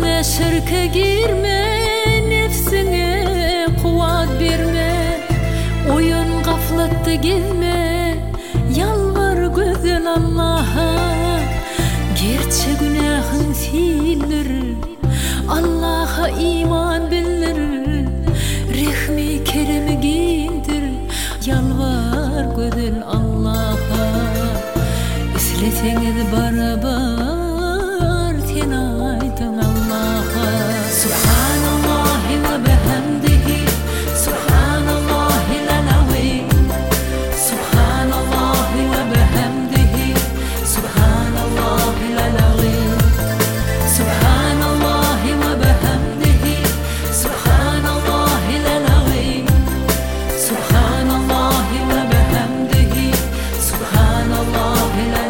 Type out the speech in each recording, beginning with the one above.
Kendine şirke girme, nefsine kuvat verme, oyun gaflatta gezme, yalvar güzel Allah'a. Gerçi günahın fiildir, Allah'a iman bildirir, rehmi keremi giyindir, yalvar güzel Allah'a. İsleteniz barabar ten aydın Allah'a. Subhanallahi ve bihamdihi, subhanallahi l'azim, subhanallahi ve bihamdihi, subhanallahi l'azim, subhanallahi ve bihamdihi, subhanallahi l'azim, subhanallahi ve bihamdihi, subhanallahi l'azim.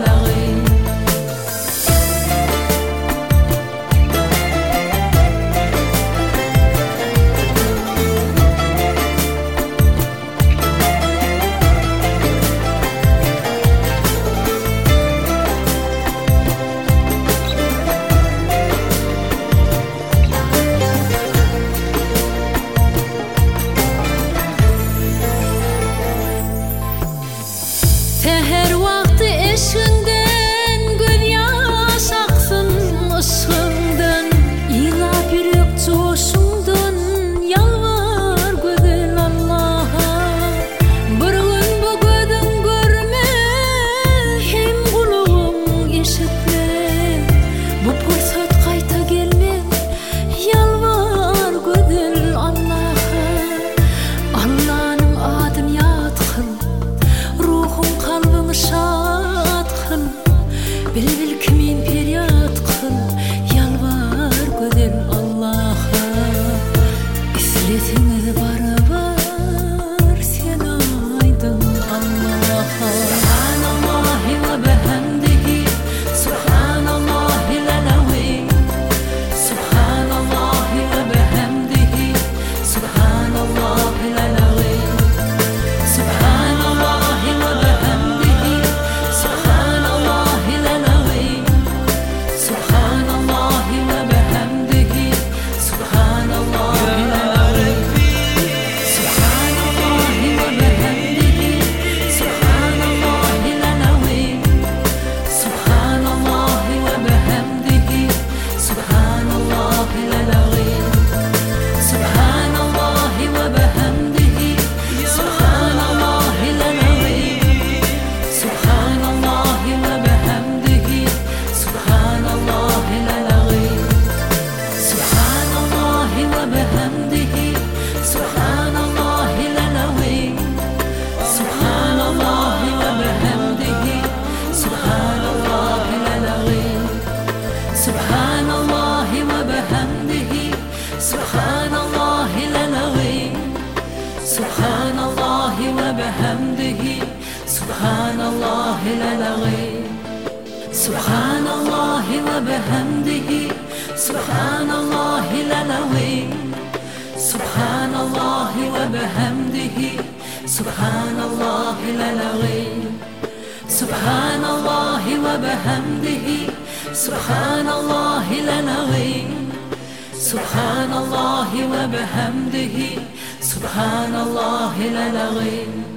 Seher vakti eşinden gül yaş aksın ışığından, ilap yürek coşundan, yalvar güzel Allah'a. Bir gün bu gözüm görme, hem kulağım işitme, bu fırsat kayta gelme, yalvar güzel Allah'a. Allah'ın adını yad kıl, şad kıl, bil kimin feryat kıl, yalvar güzel Allah'a. İsletiniz barabar sen aydın Allah'a. Subhanallahi ve bihamdihi, subhanallahi l'azim, subhanallahi ve bihamdihi, subhanallahi l'azim, subhanallahi ve bihamdihi, subhanallahi l'azim, subhanallahi ve bihamdihi, subhanallahi l'azim, subhanallahi ve bihamdihi, subhanallahi l'azim, subhanallahi ve bihamdihi, subhanallahi l'azim, subhanallahi ve bihamdihi, subhanallahi l'azim, subhanallahi ve bihamdihi, subhanallahi l'azim, subhanallahi ve bihamdihi, subhanallahi l'azim, subhanallahi ve bihamdihi, subhanallahi l'azim, subhanallahi ve bihamdihi, subhanallahi l'azim, subhanallahi ve bihamdihi, subhanallahi l'azim, subhanallahi ve bihamdihi, subhanallahi l'azim, subhanallahi ve bihamdihi, subhanallahi l'azim, subhanallahi ve bihamdihi, subhanallahi l'azim, subhanallahi ve bihamdihi, subhanallahi l'azim.